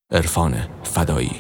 عرفان فدایی.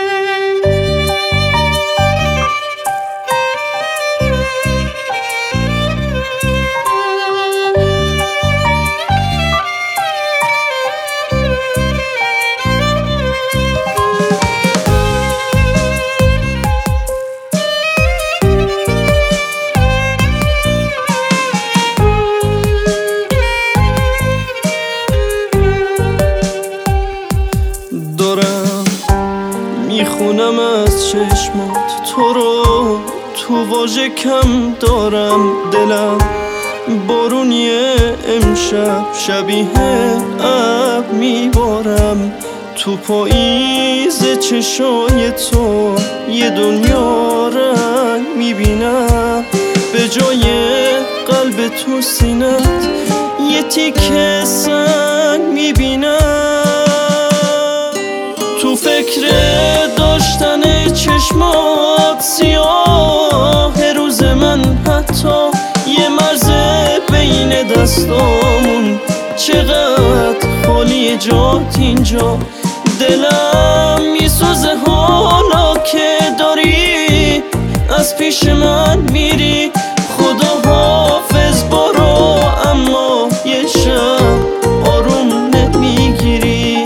میخونم از چشمات تو رو، تو واژه کم دارم دلم بارونیه امشب شبیه ابر میبارم. تو پاییز چشای تو یه دنیا رنگ میبینم، به جای قلب تو سینت یه تیکه سنگ میبینم. تو فکر داشتن چشمات سیاه روز من، حتی یه مرز بین دستامون چقدر خالی جات اینجا. دلم میسوزه حالا که داری از پیش من میری. خدا حافظ برو، اما یه شب آروم نمیگیری.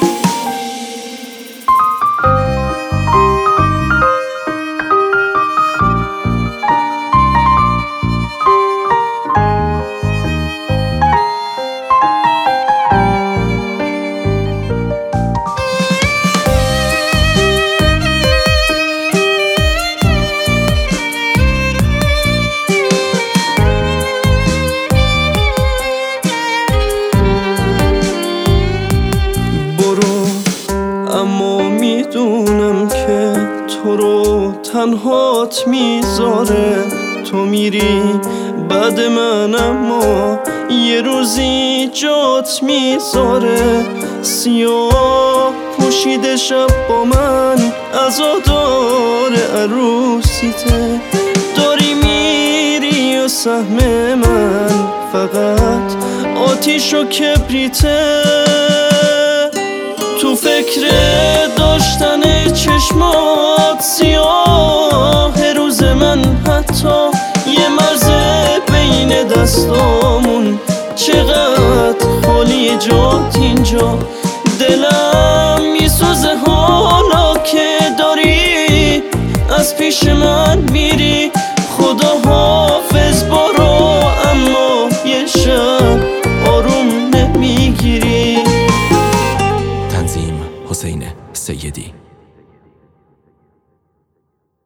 اما میدونم که تو رو تنهات میذاره. تو میری بعد من، اما یه روزی جات میذاره. سیاه پوشیده شب با من، عزادار عروسیته. داری میری و سهم من فقط آتیش و کبریته. تو فکر داشتن چشمات سیاه روز من، حتی یه مرز بین دستامون چقدر خالی جات اینجا. دلم میسوزه حالا که داری از پیش من میری. خدا حافظ برو، اما یه شب آروم نمیگیری. تنظیم حسین سیدی.